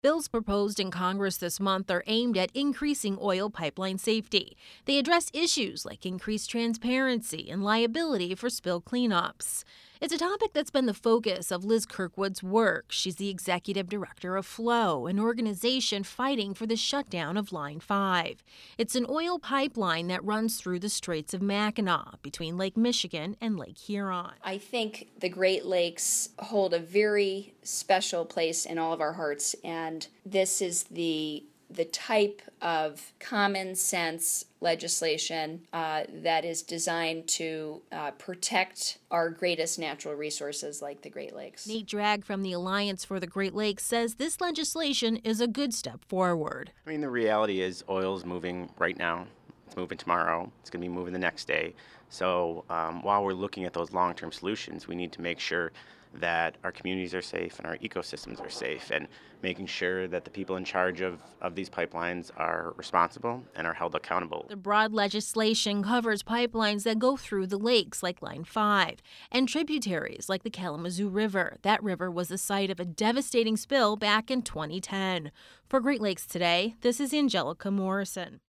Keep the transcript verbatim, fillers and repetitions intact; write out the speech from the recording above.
Bills proposed in Congress this month are aimed at increasing oil pipeline safety. They address issues like increased transparency and liability for spill cleanups. It's a topic that's been the focus of Liz Kirkwood's work. She's the executive director of Flow, an organization fighting for the shutdown of Line five. It's an oil pipeline that runs through the Straits of Mackinac between Lake Michigan and Lake Huron. I think the Great Lakes hold a very special place in all of our hearts, and this is the the type of common sense legislation uh, that is designed to uh, protect our greatest natural resources like the Great Lakes. Nate Dragg from the Alliance for the Great Lakes says this legislation is a good step forward. I mean, the reality is oil's moving right now. It's moving tomorrow. It's going to be moving the next day. So um, while we're looking at those long-term solutions, we need to make sure that our communities are safe and our ecosystems are safe, and making sure that the people in charge of, of these pipelines are responsible and are held accountable. The broad legislation covers pipelines that go through the lakes like Line five and tributaries like the Kalamazoo River. That river was the site of a devastating spill back in twenty ten. For Great Lakes Today, this is Angelica Morrison.